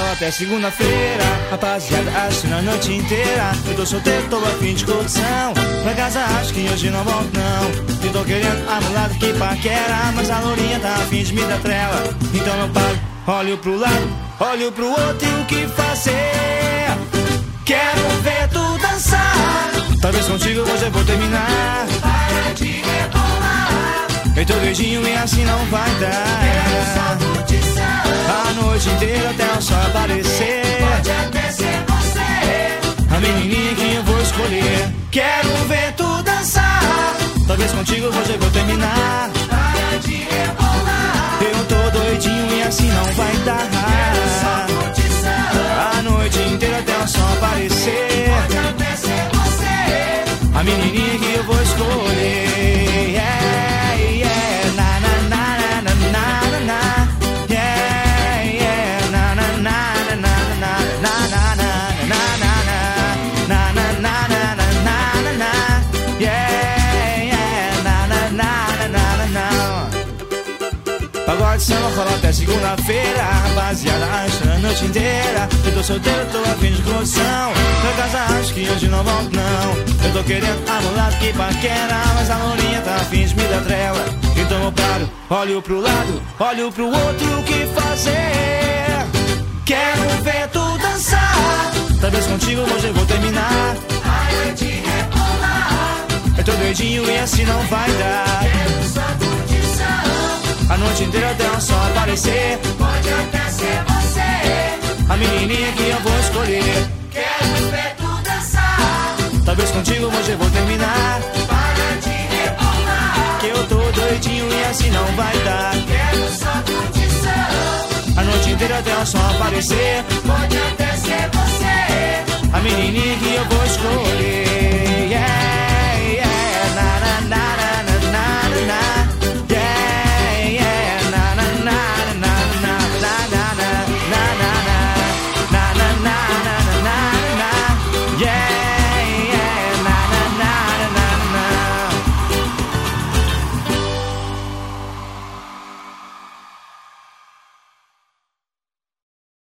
rola até segunda-feira. Rapaziada, assina a noite inteira. Eu tô solteiro, tô a fim de curtição. Pra casa acho que hoje não volto não. Eu tô querendo a mulata que paquera, mas a lourinha tá a fim de me dar trela. Então eu paro, olho pro lado, olho pro outro e o que fazer? Quero ver tu dançar. Talvez contigo hoje eu vou terminar. Para de rebolar. Eu tô doidinho e assim não vai dar. Quero só curtição. A noite inteira até o sol aparecer. Pode até ser você A menininha que eu vou escolher. Quero ver tu dançar. Talvez contigo hoje eu vou terminar. Para de rebolar. Eu tô doidinho e assim não vai dar. Quero só curtição. A noite inteira até o sol aparecer. Pode até ser você A menininha que eu vou escolher. Yeah, yeah, na na na na na na na. Yeah, yeah, na na na na na na na na na na na na na. Yeah, yeah, na na na na na. Pagode samba rola até segunda-feira. Rapaziada, acha a noite inteira. Eu tô solteiro, tô a fim de curtição. Pra casa acho que hoje não volto não. Eu tô querendo a mulata que paquera, mas a lourinha tá a fim de me dar trela. Então eu paro, olho pro lado, olho pro outro, o que fazer? Quero ver tu dançar. Talvez contigo hoje eu vou terminar. Para de rebolar. Eu tô doidinho e assim não vai dar. Quero só curtição. A noite inteira até o sol aparecer. Pode até ser você A menininha que eu vou escolher. Quero ver tu dançar. Talvez contigo hoje eu vou terminar. Para de rebolar. Que eu tô doidinho e assim não vai dar. Quero só curtição. A noite inteira até o sol aparecer. Pode até ser você A menininha que eu vou escolher.